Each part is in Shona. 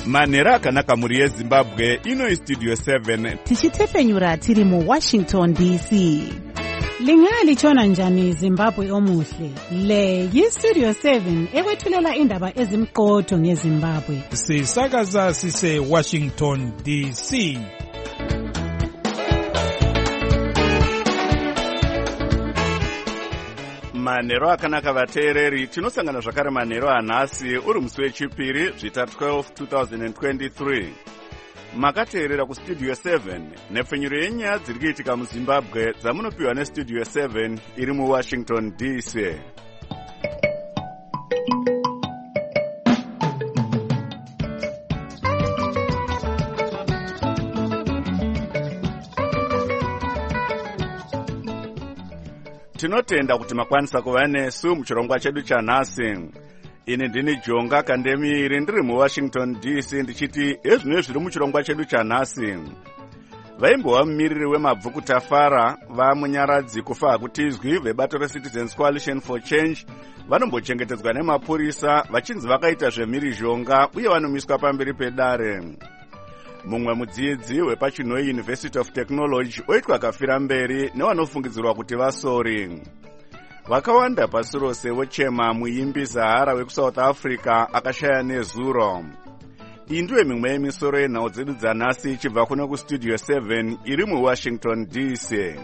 Manhero akanaka muri yeZimbabwe, ino Studio 7. Tichitefenyura tiri mu Washington DC. Lingalitshona njani Zimbabwe omuhle? Le yiStudio 7 ekwethulela indaba ezimqotho ngeZimbabwe. Sisakaza sise Washington DC. Manhero akanaka vateereri, tinosangana zvakare manhero anhasi uri musi wechipiri zvita 12 2023. Makateerera kuStudio 7 nepfenyuro yenyaya dziri kuitika muZimbabwe dzamunopiwa neStudio 7 iri muWashington DC. Tinotenda kuti makwanisa kuva nesu muchirongwa chedu chanhasi. Ini ndini Jonga Kandemiri ndiri muWashington DC ndichiti ezvino zviri muchirongwa chedu chanhasi. Vaimbova mumiriri wemabvuku Tafara vamunyaradzi kufa hakutizwi vebato reCitizens Coalition for Change vanombochengetedzwa nemapurisa vachinzi vakaita zvemhirizhonga uye vanomiswa pamberi pedare. Mumwe mudzidzi wepachinoi University of Technology oitwa akafira mberi nevanofungidzirwa kuti vasori. Vakawanda pasi rose vochema muimbi Zahara wekuSouth Africa akashaya nezuro. Iyi ndiyo mimwe yemisoro yenhau dzedu dzanhasi ichibva kuno kuStudio 7 iri muWashington DC.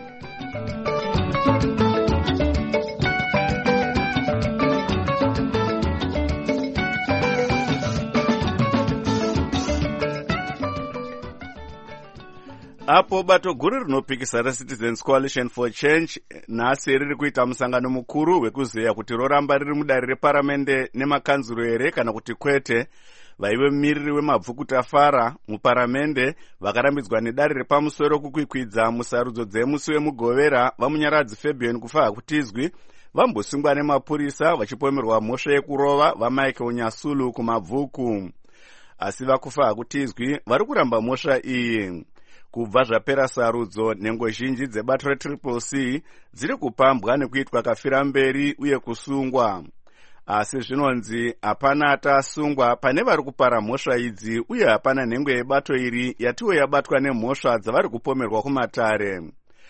Apo bato guru rinopikisa reCitizens Coalition for Change nhasi riri kuita musangano mukuru wekuzeya kuti roramba riri mudare reparamende nemakanzuro here kana kuti kwete. Vaive mumiriri wemabvuku Tafara muparamende vakarambidzwa nedare repamusoro kukwikwidza musarudzo dzemusi wemugovera vamunyaradzi Fabian kufa hakutizwi vambosungwa nemapurisa vachipomerwa mhosva yekurova vaMichael Nyasulu kumabvuku. Asi vakufa hakutizwi vari kuramba mhosva iyi. Kubva zvapera sarudzo, nhengo zhinji dzebato reCCC dziri kupambwa nekuitwa kafira mberi uye kusungwa. Asi zvinonzi hapana atasungwa pane vari kupara mhosva idzi uye hapana nhengo yebato iri yatiwo yabatwa nemhosva dzavari kupomerwa kumatare.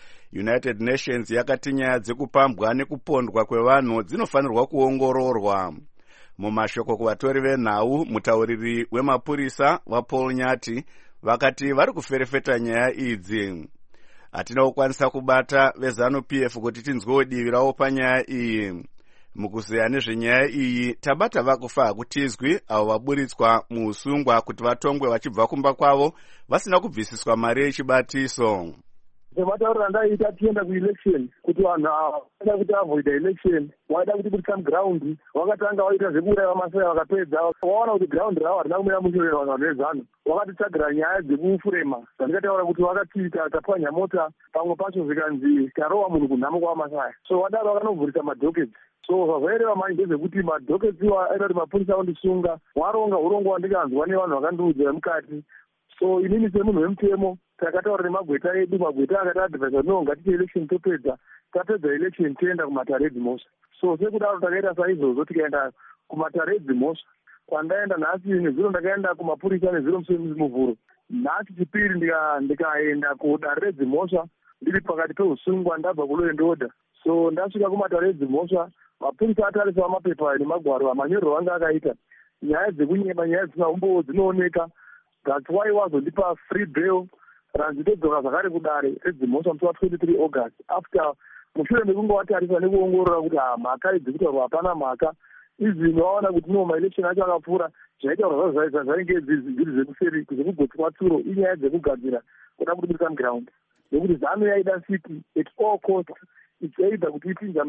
United Nations yakati nyaya dzekupambwa nekupondwa kwevanhu dzinofanirwa kuongororwa. Mumashoko kuvatori venhau, mutauriri wemapurisa vaPaul Nyati vakati vari kuferefeta nyaya idzi. Hatina kukwanisa kubata veZANU-PF kuti tinzwewo divi ravo panyaya iyi. Mukuzeya nezvenyaya iyi tabata vakufa hakutizwi avo vaburitswa muusungwa kuti vatongwe vachibva kumba kwavo vasina kubvisiswa mari yechibatiso. Sematauriro andaita tienda kuelection kuti vanhu vaida kuti avoida election, vaida kuti become ground, vakatanga vaita zvekuuraya Masai vakapedza vaona kuti ground ravo harina kumira mushorera vanhu vezano. Vakatitsvagira nyaya dzekufurema dzandikataura kuti vakatiita tapwanya mota pamwe pacho zvikanzi tarowa munhu kunhamo kwaMasai. So vadaro vakanovhurisa madhoketi. So zvavaireva manje ndezvekuti madhoketi iwa aita kuti mapurisa vandisunga varonga urongo wandikanzwa nevanhu vakandiudzira mukati. So inini semunhu wemutemo takataura nemagweta edu, magweta akati advisa no ngatiite election topedza, tapedza election toenda kumatare edzimhosva. So sekudaro takaita saizvozvo tikaenda kumatare edzimhosva. Kwandaenda nhasi nezuro ndakaenda kumapurisa nezuro musi muvhuro. Nhasi chipiri ndikaenda kudare redzimhosva ndiri pakati peusungwa ndabva kulow and order. So ndasvika kumatare edzimhosva, mapurisa atarisa mapepa nemagwaro amanyorero anga akaita. Nyaya dzekunyeba, nyaya dzisina umbowo dzinooneka. That's why wazondipa free bail. Ranzitodzoka zvakare kudare redzimhosva musi wa23 August after mushure mekunge watarisa nekuongorora kuti mhaka idzi kutaurwa hapana mhaka. Izvino waona kuti no maelection acho akapfuura zvaitaurwa zvazvo zvainge zviri zvekuseri zvekugotswa tsuro inyaya dzekugadzira kuda kuti become ground. Nekuti ZANU yaida city at all costs ichaida kuti ipinza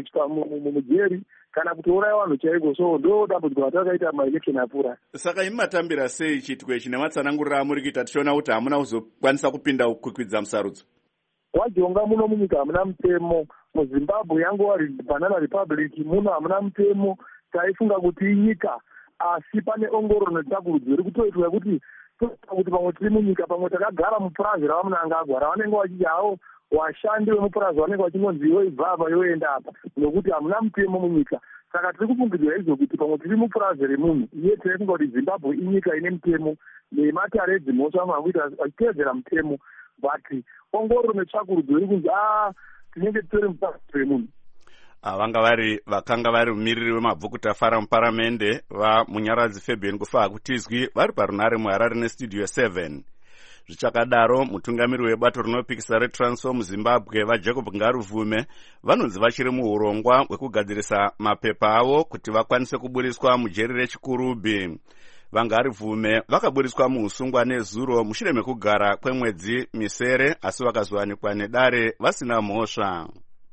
mujeri kana kutouraya vanhu chaiko. So ndo dambudziko ratakaita maelection apfuura. Saka imi matambira sei chitwe ichi nematsananguriro amuri kuita tichiona kuti hamuna kuzokwanisa kupinda kukwikwidza musarudzo? Wajonga muno munyika hamuna mutemo. MuZimbabwe yangova banana republic muno hamuna mutemo. Taifunga kuti inyika asi pane ongororo netsvakurudzo iri kutoitwa kuti pamwe tiri munyika pamwe takagara mupurazi ravamunanga agwara vanenge vachiti havo washandi wemupurazi vanenge vachingonzi iwe ibva apa yoenda apa, nokuti hamuna mutemo munyika. saka tiri kufungidzwa izvo kuti pamwe tiri mupurazi remunhu iye tinofunga kuti Zimbabwe inyika ine mutemo nematare edzimhosva amakuita achiteedzera mutemo, but ongororo netsvakurudzo iri kunzi tinenge titori mupurazi remunhu. vakanga vari mumiriri wemabvuku tafara muparamende vamunyaradzi Fabian Kufa Kutizwi vari parunare muHarare nestudio 7. Zvichakadaro mutungamiri webato rinopikisa reTransform muZimbabwe vaJacob Ngaruvume vanonzi vachiri muurongwa hwekugadzirisa mapepa avo kuti vakwanise kuburiswa mujeri reChikurubi. Vangaruvume vakaburiswa muusungwa nezuro mushure mekugara kwemwedzi misere, asi vakazowanikwa nedare vasina mhosva.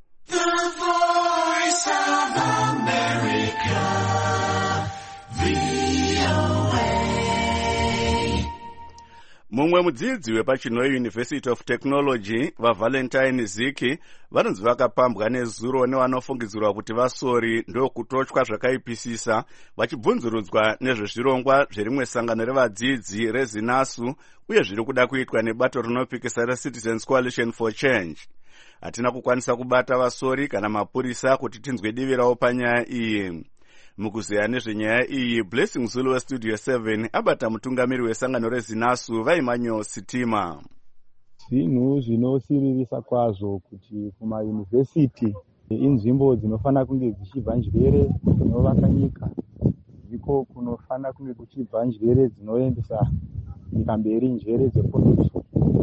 Mumwe mudzidzi wepaChinoi University of Technology vaValentine Ziki vanonzi vakapambwa nezuro nevanofungidzirwa kuti vasori ndokutotywa zvakaipisisa vachibvunzurudzwa nezvezvirongwa zverimwe sangano revadzidzi reZinasu uye zviri kuda kuitwa nebato rinopikisa reCitizens Coalition for Change. Hatina kukwanisa kubata vasori kana mapurisa kuti tinzwe divi ravo panyaya iyi. Mukuzeya nezvenyaya iyi, Blessing Zulu westudio 7 abata mutungamiri wesangano reZinasu Vaimanyo Sitima. Zvinhu zvinosiririsa kwazvo kuti kumayunivhesiti inzvimbo dzinofana kunge dzichibva njere dzinovaka nyika, ndiko kunofana kunge kuchibva njere dzinoendesa nyika mberi, njere dzepolitiki.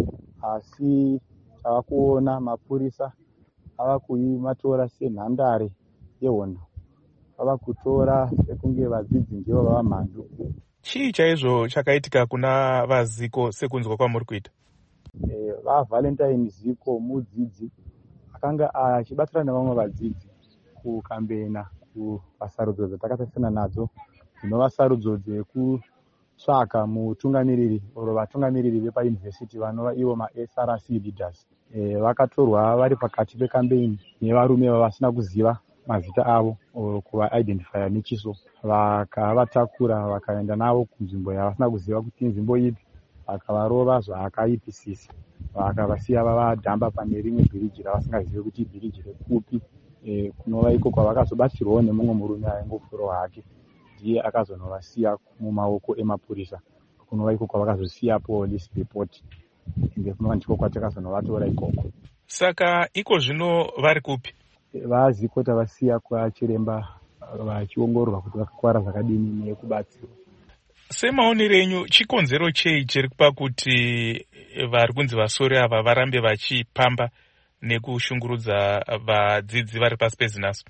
Asi tavakuona mapurisa ava kuimatora senhandare yehondo, ava kutora sekunge vadzidzi ndivo vava mhandu. Chii chaizvo chakaitika kuna vaZiko sekunzwa kwamuri kuita? VaValentine Ziko mudzidzi akanga achibatsira nevamwe vadzidzi kukambena kuvasarudzo dzatakatarisana nadzo, dzinova sarudzo dzekutsvaka mutungamiriri oro vatungamiriri vepayunivhesiti vanova ivo maSRC leaders. Vakatorwa vari pakati pekambeni nevarume vavasina kuziva mazita avo kuva-identifya nechiso, vakavatakura vakaenda navo kunzvimbo yavasina kuziva kuti inzvimbo ipi, vakavarova zvaakaipisisa, vakavasiya vavadhamba pane rimwe bhiriji ravasingazivi kuti ibhiriji rekupi. Kunova iko kwavakazobatsirwawo nemumwe murume aingofuro hake, ndiye akazonovasiya mumaoko emapurisa. Kunova iko kwavakazosiya police report, ende kunova ndiko kwatakazonovatora ikoko. Saka iko zvino vari kupi? VaZiko tavasiya kwachiremba vachiongororwa kuti vakakwara zvakadini nekubatsirwa. Semaonero enyu, chikonzero chei chiri kupa kuti vari kunzi vasori ava varambe vachipamba nekushungurudza vadzidzi vari pasi peZinasu?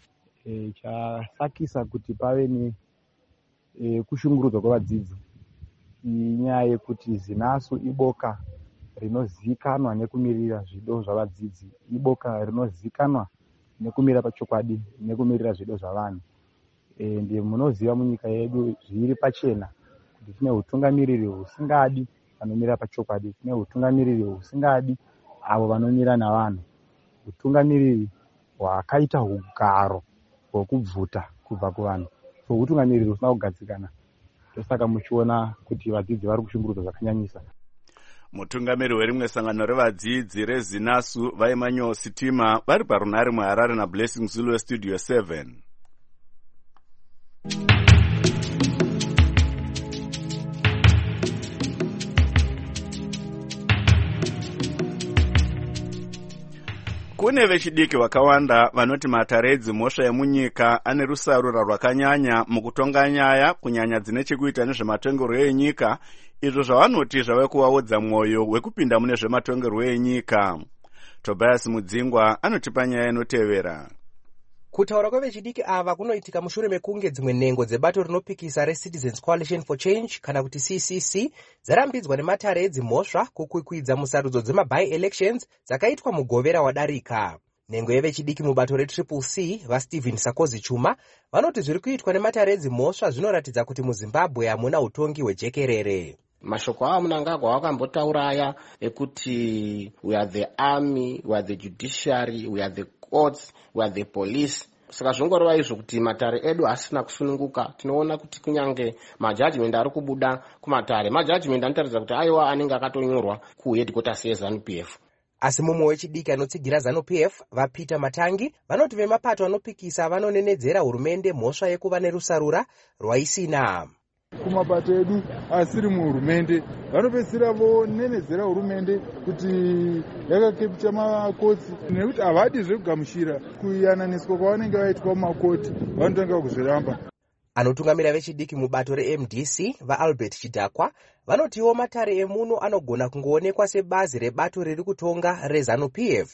Chasakisa kuti pave nekushungurudzwa kwevadzidzi inyaya yekuti Zinasu iboka rinozikanwa nekumirira zvido zvavadzidzi, iboka rinozikanwa nekumira pachokwadi nekumirira zvido zvavanhu. Ndi munoziva munyika yedu zviri pachena kuti tine utungamiriri husingadi vanomira pachokwadi, tine utungamiriri husingadi avo vanomira navanhu, utungamiriri hwakaita ugaro hwekubvuta kubva kuvanhu. So utungamiriri husina kugadzikana, ndosaka muchiona kuti vadzidzi vari kushungurudzwa zvakanyanyisa. Mutungamiri werimwe sangano revadzidzi reZinasu Vaimanyo Sitima vari parunare muHarare naBlessing Zulu westudio 7. Kune vechidiki vakawanda vanoti matare edzimhosva emunyika ane rusarura rwakanyanya mukutonga nyaya, kunyanya dzine chekuita nezvematongerwo enyika, izvo zvavanoti zvave kuvaodza mwoyo wekupinda mune zvematongerwo enyika. Tobias Mudzingwa anotipa nyaya inotevera. Kutaura kwevechidiki ava kunoitika mushure mekunge dzimwe nhengo dzebato rinopikisa reCitizens Coalition for Change kana kuti CCC dzarambidzwa nematare edzimhosva kukwikwidza musarudzo dzema-by-elections dzakaitwa mugovera wadarika. Nhengo yevechidiki mubato reCCC vaStephen Sakozi Chuma vanoti zviri kuitwa nematare edzimhosva zvinoratidza kuti muZimbabwe hamuna utongi hwejekerere. Mashoko avo Mnangagwa wakambotaura aya ekuti we are the army, we are the judiciary, we are the courts, we are the police. Saka zvongoreva izvo kuti matare edu asina kusununguka. Tinoona kuti kunyange majudgment ari kubuda kumatare, majudgment anotaridza kuti aiwa anenge akatonyorwa kuheadquarters yeZANU-PF. Asi mumwe wechidiki anotsigira ZANU-PF vaPeter Matangi vanoti vemapato anopikisa vanonenedzera hurumende mhosva yekuva nerusarura rwaisina. Kumapato edu asiri muhurumende vanopedzisira vonenedzera hurumende kuti yakakepcha makotsi nekuti havadi zvekugamuchira kuyananiswa kwavanenge vaitwa mumakoti vanotanga kuzviramba. Anotungamira vechidiki mubato reMDC vaAlbert Chidhakwa vanotiwo matare emuno anogona kungoonekwa sebazi rebato riri kutonga reZANU-PF.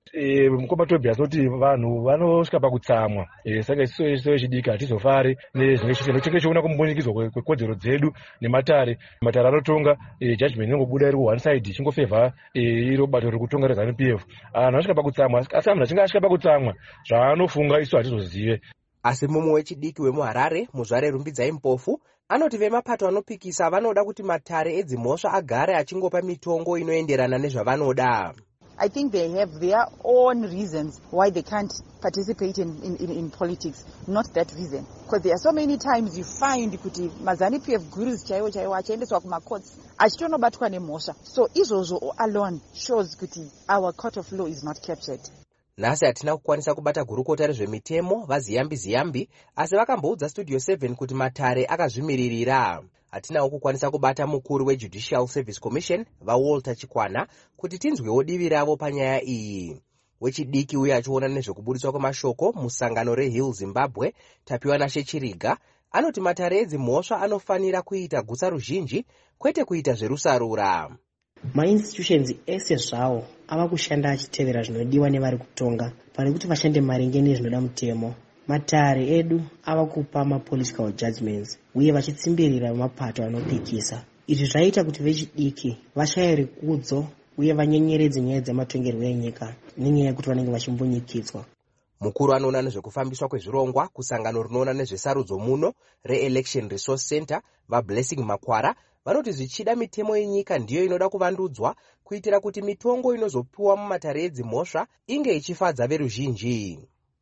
Mukoma Tobias kuti vanhu vanosvika pakutsamwa saka isu vechidiki hatizofari nezvinenge kumbunikidzwa kwekodzero dzedu nematare anotonga judgment inongobuda iri one side ichingofevha iro bato riri kutonga reZANU-PF. Vanhu vasvika pakutsamwa asi munhu achinge asvika pakutsamwa zvaanofunga isu hatizozive. Asi mumwe wechidiki wemuHarare muzvare Rumbidzai Mpofu anoti vemapato anopikisa vanoda kuti matare edzimhosva agare achingopa mitongo inoenderana nezvavanoda. I think they have their own reasons why they can't participate in politics, not that reason. Because there are so many times you find kuti mazANU-PF gurus chaiwo achiendeswa kumacourts achitonobatwa nemhosva. So izvozvo alone shows kuti our court of law is not captured. Nhasi hatina kukwanisa kubata gurukota rezvemitemo vaZiyambi, asi vakamboudza Studio 7 kuti matare akazvimiririra. Hatinawo kukwanisa kubata mukuru weJudicial Service Commission vaWalter Chikwana kuti tinzwewo divi ravo panyaya iyi. Wechidiki uye achiona nezvekubudiswa kwemashoko musangano reHill Zimbabwe Tapiwa Chiriga anoti matare edzimhosva anofanira kuita gutsa ruzhinji kwete kuita zverusarura. Mainstitutions ese zvawo ava kushanda achitevera zvinodiwa nevari kutonga pane kuti vashande maringe nezvinoda mutemo. Matare edu ava kupa mapolitical judgments uye vachitsimbirira mapato anopikisa. Izvi zvaita kuti vechidiki vashaye rikudzo uye vanyenyeredze nyaya dzematongerwo enyika nenyaya yekuti vanenge vachimbunyikidzwa. Mukuru anoona nezvekufambiswa kwezvirongwa kusangano rinoona nezvesarudzo muno reElection Resource Center vaBlessing Makwara vanoti zvichida mitemo yenyika ndiyo inoda kuvandudzwa kuitira kuti mitongo inozopiwa mumatare edzimhosva inge ichifadza veruzhinji.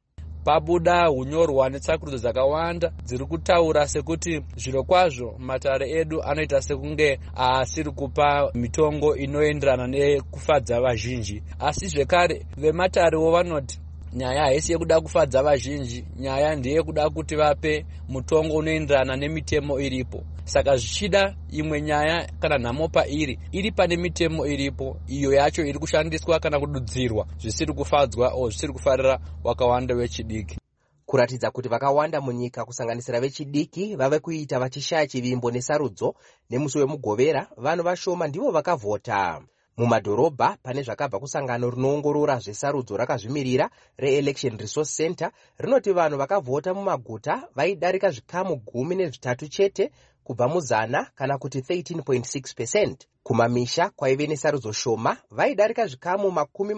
Pabuda hunyorwa netsakurudzo dzakawanda dziri kutaura sekuti zviro kwazvo matare edu anoita sekunge asiri kupa mitongo inoenderana nekufadza vazhinji. Asi zvekare vematarewo vanoti nyaya haisi yekuda kufadza vazhinji, nyaya ndeye kuda kuti vape mutongo unoenderana nemitemo iripo. Saka zvichida imwe nyaya kana nhamo iri pane mitemo iripo iyo yacho iri kushandiswa kana kududzirwa zvisiri kufadzwa o zvisiri kufarira wakawanda wechidiki. Kuratidza kuti vakawanda munyika kusanganisira vechidiki vave kuita vachishaya chivimbo nesarudzo nemusi wemugovera vanhu vashoma ndivo vakavhota. Mumadhorobha pane zvakabva kusangano rinoongorora zvesarudzo rakazvimirira reElection Resource Center rinoti vanhu vakavhota mumaguta vaidarika zvikamu 13 chete kubva mu100 kana kuti 13.6%. Kumamisha kwaive nesarudzo shoma vaidarika zvikamu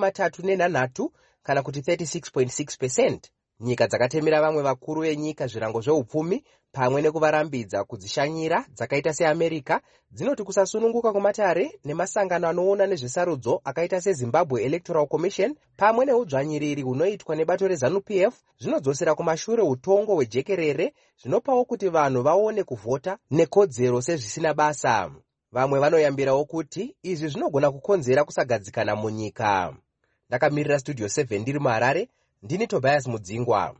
33 kana kuti 36.6%. Nyika dzakatemera vamwe vakuru venyika zvirango zveupfumi pamwe nekuvarambidza kudzishanyira dzakaita seAmerica dzinoti kusasununguka kwematare nemasangano anoona nezvesarudzo akaita seZimbabwe Electoral Commission pamwe neudzvanyiriri hunoitwa nebato reZANU-PF zvinodzosera kumashure utongo hwejekerere zvinopawo kuti vanhu vaone kuvhota nekodzero sezvisina basa. Vamwe vanoyambirawo kuti izvi zvinogona kukonzera kusagadzikana munyika. Ndakamirira Studio 7 ndiri muHarare, ndini Tobias Mudzingwa.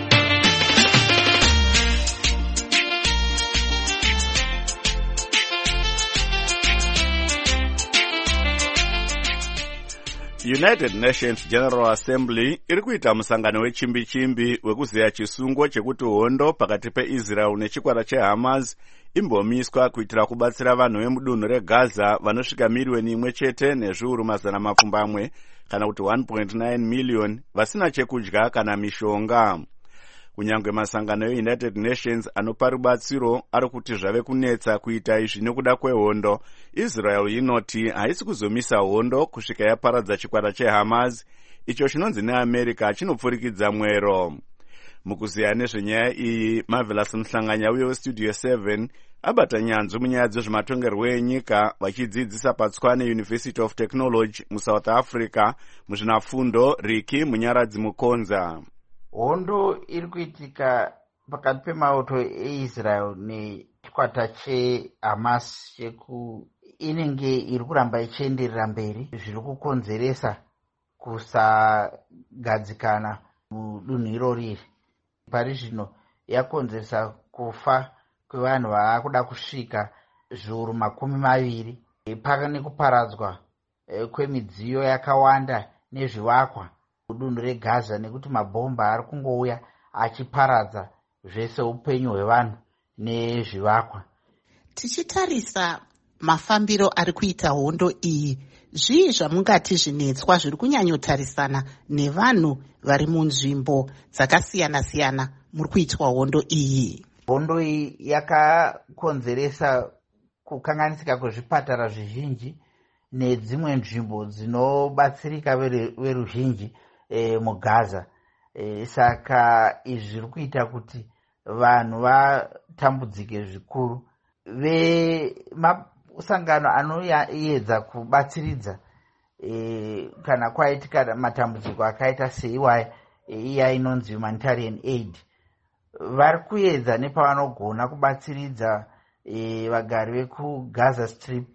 United Nations General Assembly iri kuita musangano wechimbi-chimbi wekuzeya chisungo chekuti hondo pakati peIsrael nechikwata cheHamas imbomiswa kuitira kubatsira vanhu vemudunhu reGaza vanosvika miriyoni imwe chete nezviuru mazana mapfumbamwe kana kuti 1.9 million vasina chekudya kana mishonga. Kunyange masangano eUnited Nations anopa rubatsiro ari kuti zvave kunetsa kuita izvi nekuda kwehondo, Israel inoti haisi kuzomisa hondo kusvika yaparadza chikwata cheHamas, icho chinonzi neAmerica chinopfurikidza mwero. Mukuziya nezvenyaya iyi, Marvelous Mhlanganya uye weStudio 7 abata nyanzvi munyaya dzezvematongerwo enyika vachidzidzisa paTswane University of Technology muSouth Africa muzvinafundo Riki Munyaradzi Mukonza. Hondo iri kuitika pakati pemauto eIsrael nechikwata cheHamas chekuIsrael inenge iri kuramba ichienderera mberi, zviri kukonzeresa kusagadzikana mudunhu irori. Pari zvino yakonzeresa kufa kwevanhu vaakuda kusvika zviuru 20. Pane kuparadzwa kwemidziyo yakawanda nezvivakwa mudunhu reGaza, nekuti mabhomba ari kungouya achiparadza zvese upenyu hwevanhu nezvivakwa. Tichitarisa mafambiro ari kuita hondo iyi, zvii zvamungati zvinetswa zviri kunyanyotarisana nevanhu vari munzvimbo dzakasiyana-siyana muri kuitwa hondo iyi? Hondo iyi yakakonzeresa kukanganisika kwezvipatara zvizhinji nedzimwe nzvimbo dzinobatsirika veruzhinji muGaza. Saka izvi zviri kuita kuti vanhu vatambudzike zvikuru. Vemasangano anoedza kubatsiridza kana kwaitika matambudziko akaita seiwaya iya inonzi humanitarian aid, vari kuedza nepavanogona kubatsiridza vagari vekuGaza Strip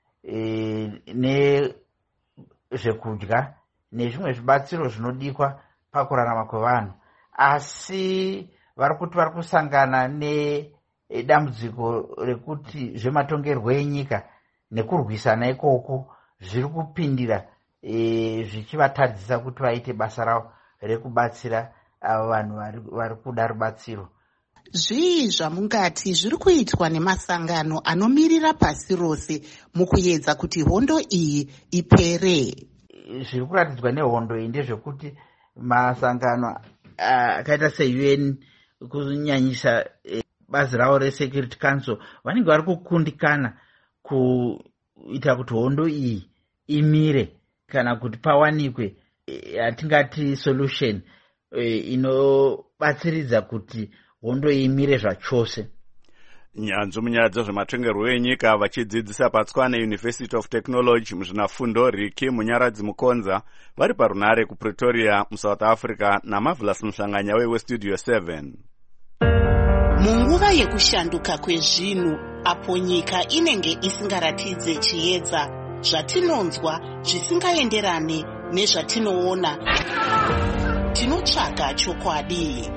nezvekudya nezvimwe zvibatsiro zvinodikwa pakurarama kwevanhu. Asi vari kuti vari kusangana nedambudziko rekuti zvematongerwo enyika nekurwisana ikoko zviri kupindira zvichivatadzisa kuti vaite basa ravo rekubatsira avo vanhu vari kuda rubatsiro. Zvii zvamungati zviri kuitwa nemasangano anomirira pasi rose mukuedza kuti hondo iyi ipere? Zviri kuratidzwa nehondo iyi ndezvekuti masangano akaita seUN kunyanyisa bazi ravo reSecurity Council vanenge vari kukundikana kuita kuti hondo iyi imire, kana kuti pawanikwe yatingati solution inobatsiridza kuti hondo imire zvachose. Nyanzvi munyaya dzezvematongerwo enyika vachidzidzisa paTswane University of Technology muzvinafundo Riki Munyaradzi Mukonza vari parunare kuPretoria muSouth Africa naMarvelous Mhlanganya weStudio 7. Munguva yekushanduka kwezvinhu, apo nyika inenge isingaratidze chiedza, zvatinonzwa zvisingaenderane nezvatinoona, tinotsvaga chokwadi.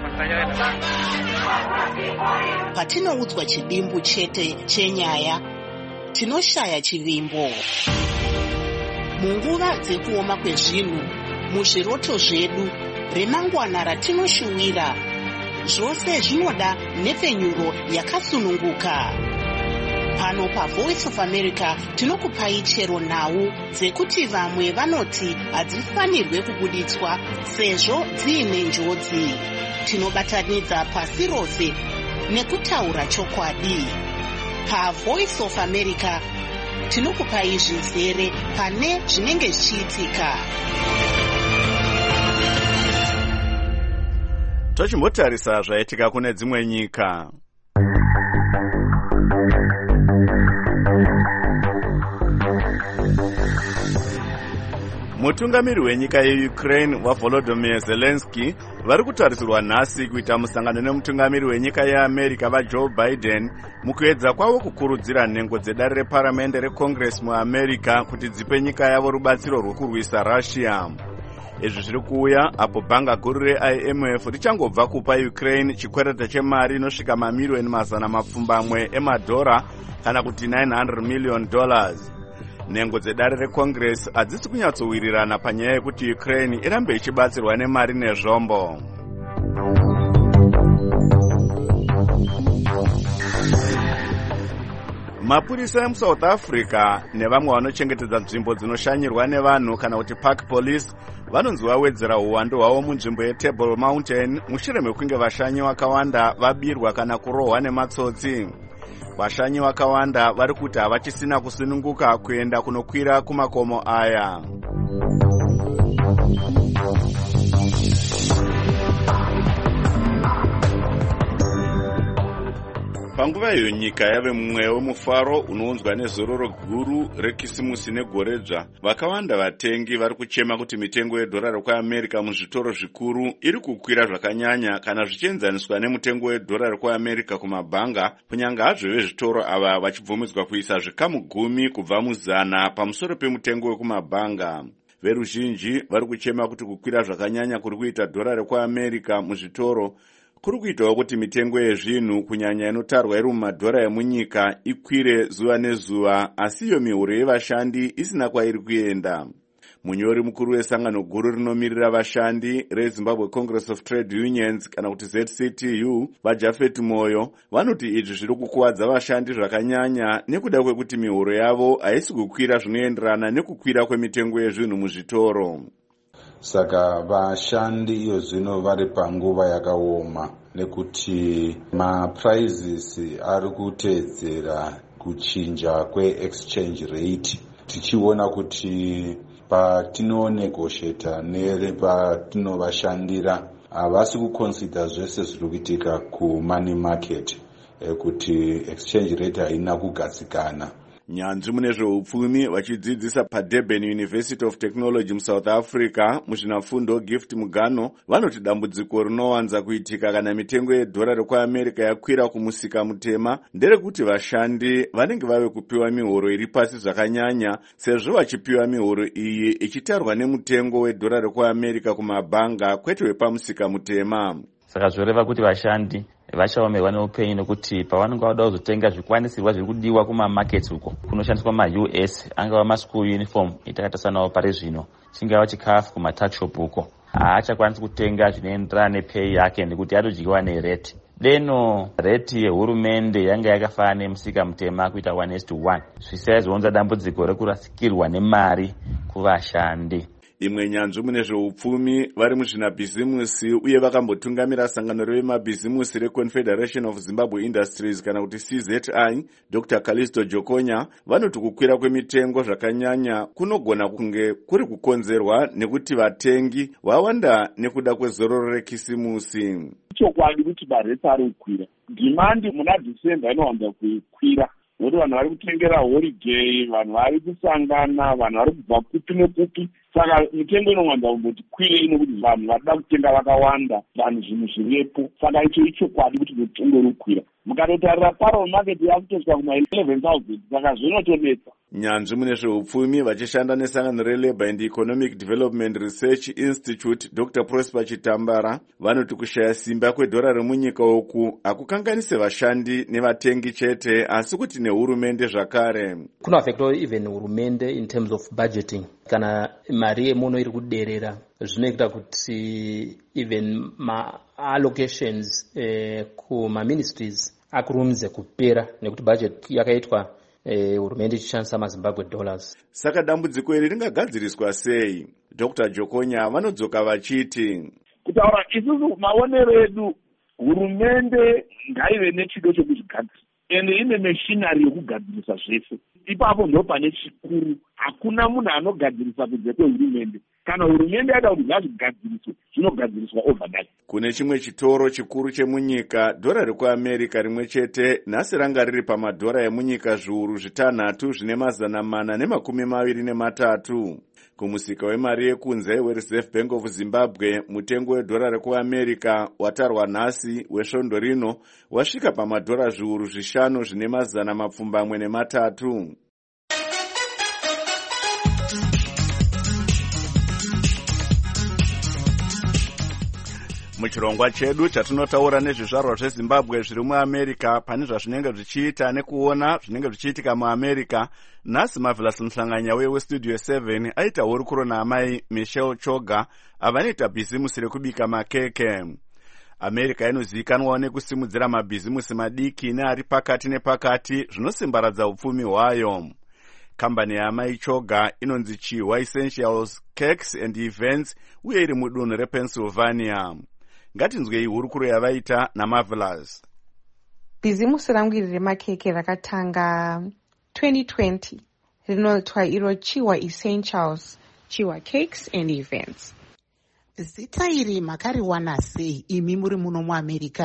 Patinoudzwa chidimbu chete chenyaya, tinoshaya chivimbo. Munguva dzekuoma kwezvinhu, muzviroto zvedu, remangwana ratinoshuwira, zvose zvinoda nhepfenyuro yakasununguka. Pano paVoice of America tinokupai chero nhau dzekuti vamwe vanoti hadzifanirwe kubuditswa sezvo dziine njodzi. Tinobatanidza pasi rose nekutaura chokwadi. PaVoice of America tinokupai zvizere pane zvinenge zvichiitika. Tochimbotarisa zvaitika kune dzimwe nyika. Mutungamiri wenyika yeUkraine waVolodymyr Zelensky vari kutarisirwa nhasi kuita musangano nemutungamiri wenyika yeAmerica vaJoe Biden mukuedza kwavo kukurudzira nhengo dzedare reparamende reCongress muAmerica kuti dzipe nyika yavo rubatsiro rwokurwisa Russia. Izvi zviri kuuya apo bhanga guru reIMF richangobva kupa Ukraine chikwereta chemari inosvika mamiliyoni 200 emadhora kana kuti $900 million. Nhengo dzedare reCongress hadzisi kunyatsowirirana panyaya yekuti Ukraine irambe ichibatsirwa nemari nezvombo. Mapurisa emuSouth Africa nevamwe vanochengetedza nzvimbo dzinoshanyirwa nevanhu kana kuti park police vanonzi vawedzera uwandu hwavo munzvimbo yeTable Mountain mushure mekunge vashanyi vakawanda vabirwa kana kurohwa nematsotsi. Vashanyi vakawanda vari kuti havachisina kusununguka kuenda kunokwira kumakomo aya. Panguva iyo nyika yave mumwe wemufaro unounzwa nezororo guru rekisimusi negoredzva. Vakawanda vatengi vari kuchema kuti mitengo yedhora rekuAmerica muzvitoro zvikuru iri kukwira zvakanyanya kana zvichienzaniswa nemutengo wedhora rekuAmerica kumabhanga, kunyanga hazvo vezvitoro ava vachibvumidzwa kuisa zvikamu 10 kubva muzana pamusoro pemutengo wekumabhanga. Veruzhinji vari kuchema kuti kukwira zvakanyanya kuri kuita dhora rekuAmerica muzvitoro kuri kuitawo kuti mitengo yezvinhu kunyanya inotarwa iri mumadhora emunyika ikwire zuva nezuva, asi iyo mihuro yevashandi isina kwairi kuenda. Munyori mukuru wesangano guru rinomirira vashandi reZimbabwe Congress of Trade Unions kana kuti ZCTU, vaJafet Moyo, vanoti izvi zviri kukuwadza vashandi zvakanyanya nekuda kwekuti mihuro yavo haisi kukwira zvinoenderana nekukwira kwemitengo yezvinhu muzvitoro. Saka vashandi iyo zvino vari panguva yakaoma nekuti maprizes ari kuteedzera kuchinja kweexchange rate, tichiona kuti patinonegotiata nepatinovashandira havasi kuconsider zvese zviri kuitika kumoney market, kuti exchange rate haina kugadzikana. Nyanzvi mune zveupfumi vachidzidzisa paDurban University of Technology muSouth Africa muzvinafundo Gift Mugano vanoti dambudziko rinowanza kuitika kana mitengo yedhora rekuAmerica yakwira kumusika mutema nderekuti vashandi vanenge vave kupiwa mihoro iri pasi zvakanyanya, sezvo vachipiwa mihoro iyi ichitarwa nemutengo wedhora rekuAmerica kumabhanga kwete wepamusika mutema. Saka zvoreva kuti vashandi vachaomerwa neupenyu nekuti pavanenge vada kuzotenga zvikwanisirwa zviri kudiwa kumamaketi uko kunoshandiswa maUS, angava maschool uniform itakatarisanawo pari zvino, chingava chikafu kumatakshop uko, haachakwanisi kutenga zvinoenderana nepei yake nekuti atodyiwa nereti. Deno reti yehurumende yanga yakafanana nemusika mutema kuita 1:1, zvisaizounza dambudziko rekurasikirwa nemari kuvashandi. Imwe nyanzvi mune zveupfumi vari muzvinabhizimusi uye vakambotungamira sangano revemabhizimusi reConfederation of Zimbabwe Industries kana kuti CZI, Dr. Callisto Jokonya, vanoti kukwira kwemitengo zvakanyanya kunogona kunge kuri kukonzerwa nekuti vatengi vawanda nekuda kwezororo rekisimusi. Chokwadi kuti baresi ari kukwira, dhimandi muna December inowanza kukwira nokuti vanhu vari kutengera holiday, vanhu vari kusangana, vanhu vari kubva kupi nekupi. Saka mitengo inowanza kumboti kwire inokuti vanhu varida kutenga vakawanda, vanhu zvinhu zviripo. Saka icho ichokwadi kuti mitengo iri kukwira. Mukatotarira parallel market yakutosvika kuma11,000, saka zvinotonetsa. Nyanzvi mune zveupfumi vachishanda nesangano reLabour and Economic Development Research Institute, Dr. Prosper Chitambara, vanoti kushaya simba kwedhora remunyika uku hakukanganise vashandi nevatengi chete, asi kuti nehurumende zvakare. Kunoaffecta even hurumende in terms of budgeting. Kana mari yemuno iri kuderera, zvinoita kuti even ma-allocations kuma-ministries akurumidze kupera nekuti budget yakaitwa hurumende ichishandisa maZimbabwe dollars. Saka dambudziko iri ringagadziriswa sei? Dr. Jokonya vanodzoka vachiti, kutaura isusu maonero edu, hurumende ngaive nechido chekuzvigadzira ende ine machinery yekugadzirisa zvese. Ipapo ndo pane chikuru, hakuna munhu anogadzirisa kunze kwehurumende. Kana hurumende yada kuti ngazvigadziriswe, zvinogadziriswa overnight. Kune chimwe chitoro chikuru chemunyika, dhora rekuAmerica rimwe chete nhasi ranga riri pamadhora emunyika zviuru 6 zvine 423. Kumusika wemari yekunze weReserve Bank of Zimbabwe, mutengo wedhora rekuAmerica watarwa nhasi wesvondo rino wasvika pamadhora zviuru 5 zvine 403. Muchirongwa chedu chatinotaura nezvizvarwa zveZimbabwe zviri muAmerica pane zvazvinenge zvichiita nekuona zvinenge zvichiitika muAmerica. Nhasi Marvelous Mhlanganya weStudio 7 aita hurukuro naamai Michelle Choga avanoita bhizimusi rekubika makeke. America inozivikanwawo nekusimudzira mabhizimusi madiki neari pakati nepakati zvinosimbaradza upfumi hwayo. Kambani yaamai Choga inonzi Chihwa Essentials Cakes and Events uye iri mudunhu rePennsylvania. Ngatinzwei hurukuro yavaita naMarvelous. Bhizimusi rangu iri remakeke rakatanga 2020, rinotwa iro Chihwa Essentials, Chihwa Cakes and Events. Zita iri makariwana sei imi muri muno muAmerica?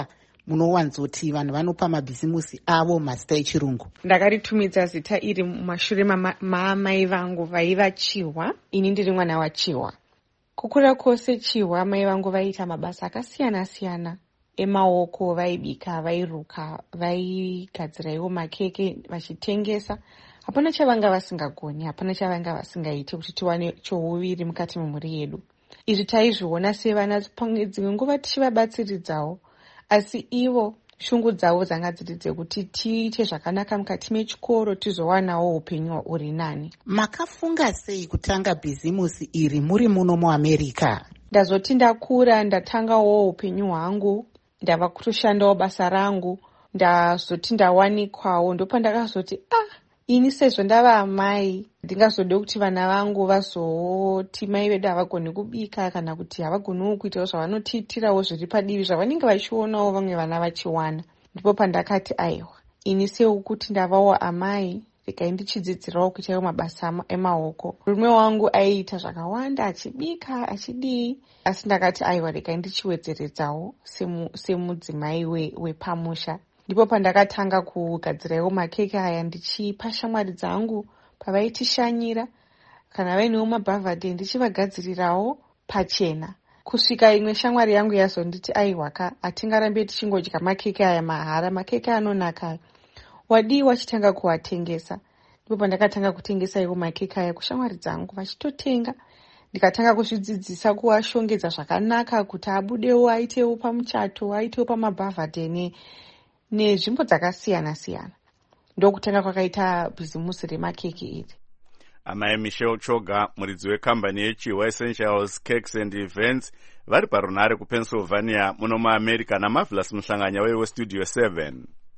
munowanzoti vanhu vanopa mabhizimusi avo mazita echirungu? Ndakaritumidza zita iri mumashure maamai vangu vaiva Chihwa, ini ndiri mwana waChihwa. Kukura kwose Chihwa mai vangu vaiita mabasa akasiyana-siyana emaoko, vaibika, vairuka, vaigadziraiwo makeke vachitengesa. Hapana chavanga vasingagoni, hapana chavanga vasingaiti kuti tiwane chouviri mukati memhuri yedu. Izvi taizviona sevana pamwe dzimwe nguva tichivabatsiridzawo, asi ivo shungu dzavo dzanga dziri dzekuti tiite zvakanaka mukati mechikoro tizowanawo upenyu uri nani. Makafunga sei kutanga bhizimusi iri muri muno muAmerica? Ndazoti ndakura ndatangawo upenyu hwangu, ndava kutoshandawo basa rangu, ndazoti ndawanikwawo, ndopandakazoti ini sezvo ndava amai ndingazode kuti vana vangu vazoti mai vedu havagoni kubika kana kuti havagoniwo kuitawo zvavanotiitirawo zviri padivi zvavanenge vachionawo vamwe vana vachiwana. Ndipo pandakati aiwa, ini seukuti ndavawo amai regai ndichidzidzirawo kuitawo mabasa emaoko. Murume wangu aiita zvakawanda, achibika achidii, asi ndakati aiwa regai ndichiwedzeredzawo semudzimai wepamusha. Ndipo pandakatanga kugadzirawo makeke aya ndichipa shamwari dzangu pavaitishanyira, kana vainewo mabhavhadhe ndichivagadzirirawo pachena. Kusvika imwe shamwari yangu yazonditi aiwaka, hatingarambe tichingodya makeke aya mahara, makeke anonaka, wadii wachitanga kuwatengesa. Ndipo pandakatanga kutengesa iwo makeke aya kushamwari dzangu vachitotenga. Ndikatanga kuzvidzidzisa kuashongedza zvakanaka kuti abudewo aitewo pamuchato, aitewo pamabhavhadhe nezvimbo dzakasiyana-siyana. Ndokutanga kwakaita bhizimusi remakeke iri. Amai Michelle Choga, muridzi wekambani yeChihwa Essentials Cakes and Events, vari parunare kuPennsylvania muno muAmerica naMarvelous Muhlanganya weStudio 7.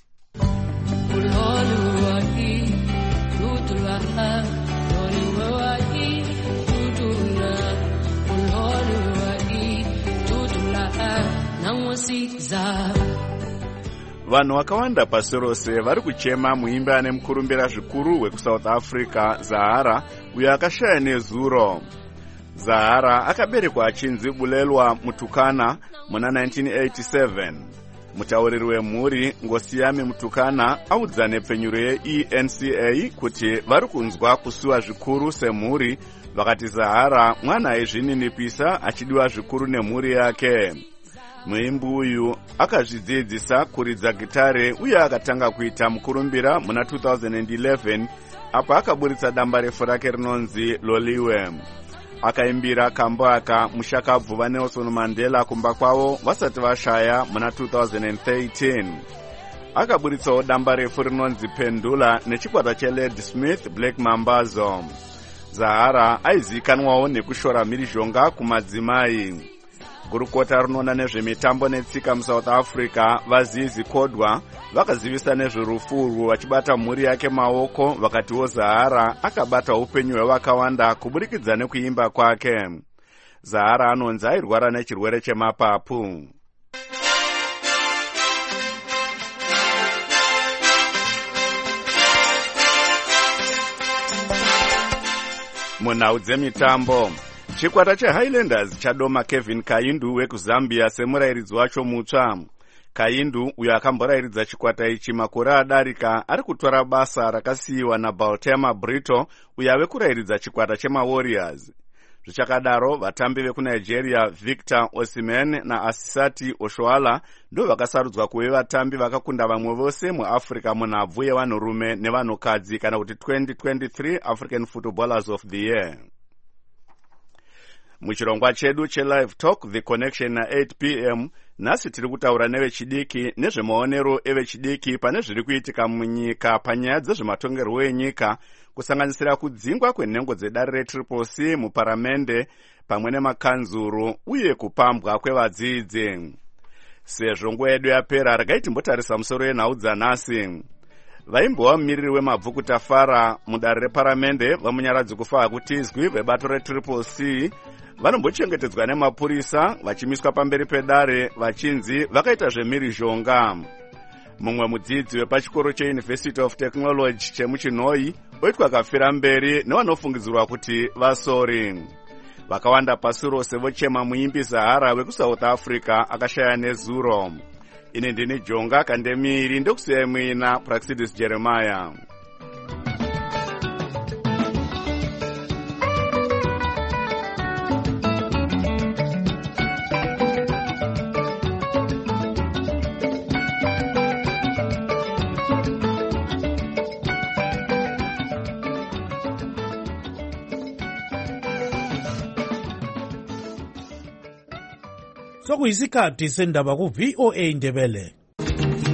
Vanhu vakawanda pasi rose vari kuchema muimbi ane mukurumbira zvikuru wekuSouth Africa, Zahara, uyo akashaya nezuro. Zahara akaberekwa achinzi Bulelwa Mutukana muna 1987. Mutauriri wemhuri Ngosiyami Mutukana audza nepfenyuro yeENCA kuti vari kunzwa kusuwa zvikuru semhuri, vakati Zahara mwana aizvininipisa achidiwa zvikuru nemhuri yake. Muimbi uyu akazvidzidzisa kuridza gitare uye akatanga kuita mukurumbira muna 2011 apa akaburitsa damba refu rake rinonzi Loliwe. Akaimbira kambo aka mushakabvu vaNelson Mandela kumba kwavo vasati vashaya muna 2013. Akaburitsawo damba refu rinonzi Pendula nechikwata cheLed Smith Black Mambazo. Zahara aizikanwawo nekushora mhirizhonga kumadzimai. Gurukota rinoona nezvemitambo netsika muSouth Africa vaZizi Kodwa vakazivisa nezverufu vachibata mhuri yake maoko, vakatiwo Zahara akabata upenyu hwevakawanda kuburikidza nekuimba kwake. Zahara anonzi airwara nechirwere chemapapu. Munhau dzemitambo, chikwata cheHighlanders chadoma Kevin Kaindu wekuZambia semurairidzi wacho mutsva. Kaindu, uyo akamborairidza chikwata ichi makore adarika, ari kutora basa rakasiyiwa naBaltema Brito, uyo ave kurairidza chikwata chemaWarriors. Zvichakadaro, vatambi vekuNigeria Victor Osimhen naAsisati Oshoala ndo vakasarudzwa kuve vatambi vakakunda vamwe vose muAfrica munhabvu yevanhurume nevanhukadzi kana kuti 2023 African Footballers of the Year. Muchirongwa chedu cheLive Talk The Connection na 8 p.m. nhasi tiri kutaura nevechidiki nezvemaonero evechidiki pane zviri kuitika munyika panyaya dzezvematongerwo enyika, kusanganisira kudzingwa kwenhengo dzedare reTriple-C muparamende pamwe nemakanzuru uye kupambwa kwevadzidzi. Sezvo nguva yedu yapera, regai timbotarisa musoro yenhau dzanhasi. Vaimbova mumiriri wemabvuku Tafara mudare reparamende vamunyaradzi kufa hakutizwi vebato reTriple-C vanombochengetedzwa nemapurisa vachimiswa pamberi pedare vachinzi vakaita zvemhirizhonga. Mumwe mudzidzi wepachikoro cheUniversity of Technology chemuChinoi oitwa kafira mberi nevanofungidzirwa kuti vasori. Vakawanda pasi rose vochema muimbi Zahara wekuSouth Africa akashaya nezuro. ine ndini Jonga Kandemiri ndokusiyai mwina Praxidis Jeremiah. Sokuyisikhathi sendaba ku VOA Ndebele.